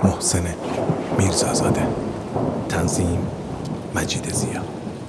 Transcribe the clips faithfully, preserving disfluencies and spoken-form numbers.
محسن میرزازاده. تنظیم مجید زیا.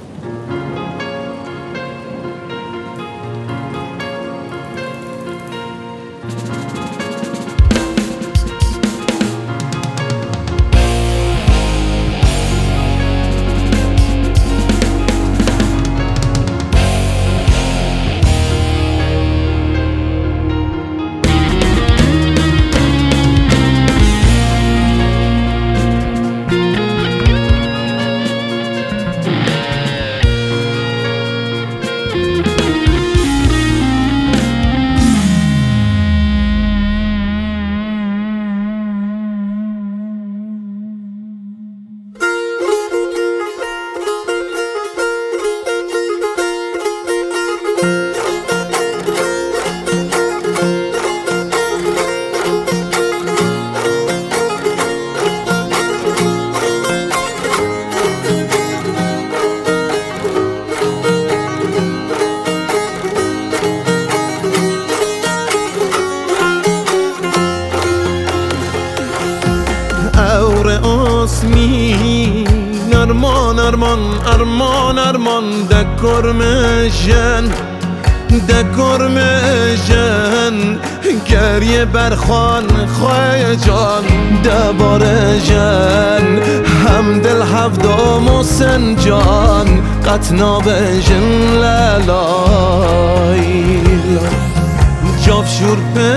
Arman arman arman arman de görmejen de görmejen geriye berxan خواه جان de barjen hem dil havdam و سنجان قطنا بجن لالای جافشور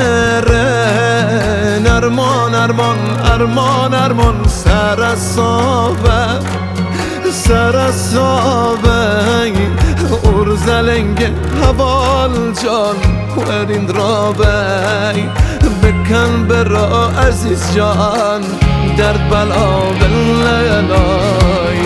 پرن arman arman arman arman سر صابه سر صابه ارزلنگ حوال جان ورین رابه بکن برا عزیز جان درد بلا بلالای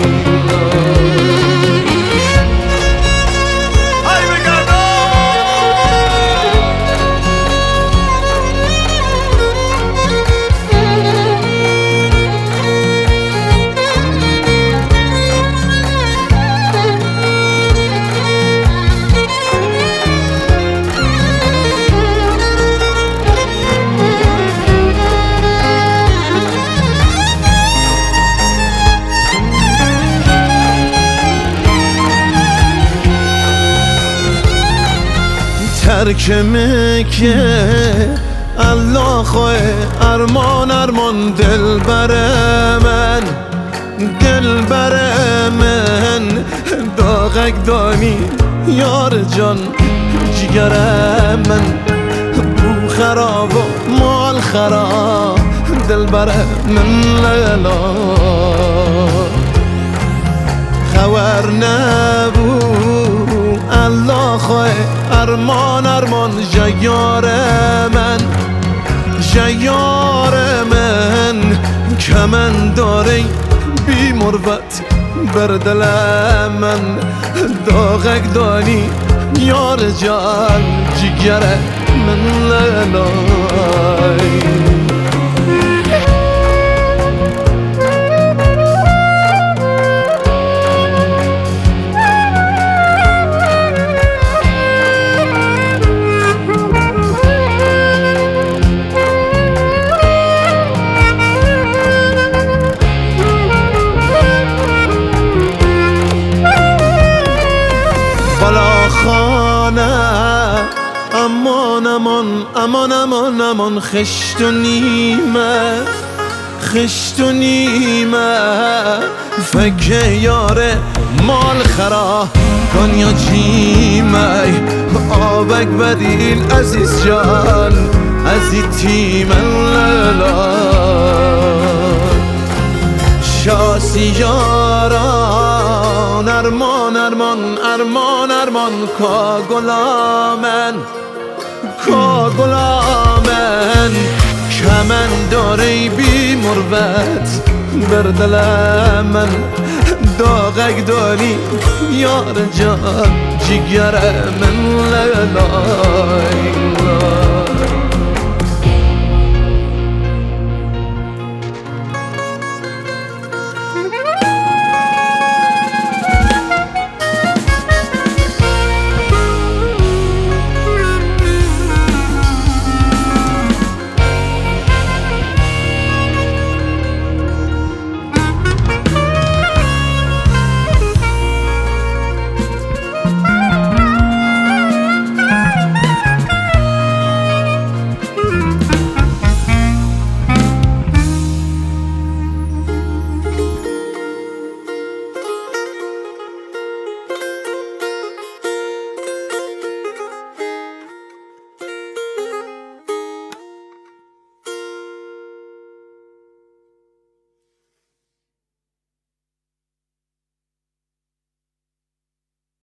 ترک مکه الله خواه ارمان ارمان دل بر من دل بر من داغک دانی یار جان جگر من بو خراب و مال خراب دل بر من لیلا خبر نبو الله خواه ارمان ارمان جیار من جیار من که من داره بی مروت بر دل من داغک دانی یار جان جگر من لالای امان امان امان امان امان خشت و نیمه خشت و نیمه فکر یاره مال خرا کن یا جیمه آبک بدیل عزیز جان عزیز تیم اللا شاسی یاران ارمان ارمان ارمان ارمان کا گلامن کا گلامن که من داره بی مروت بر دل من داغک داری یار جان جگر من لالای